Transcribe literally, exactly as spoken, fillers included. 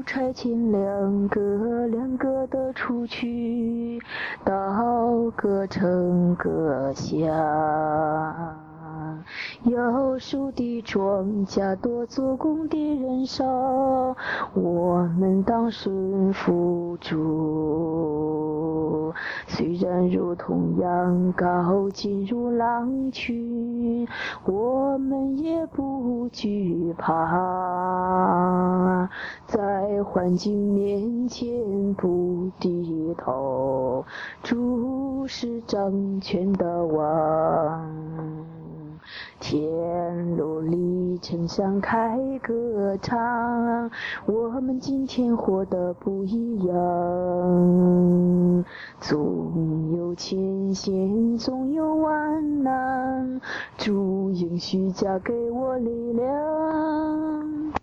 拆迁两个两个的出去，到各城各乡。要收的庄稼多，做工的人少，我们当顺服主。虽然如同羊羔进入狼群，我们也不惧怕，在环境面前不低头，主是掌权的王。天路里城上开歌唱，我们今天活得不一样。总有艰险，总有万难，主应许加给我力量。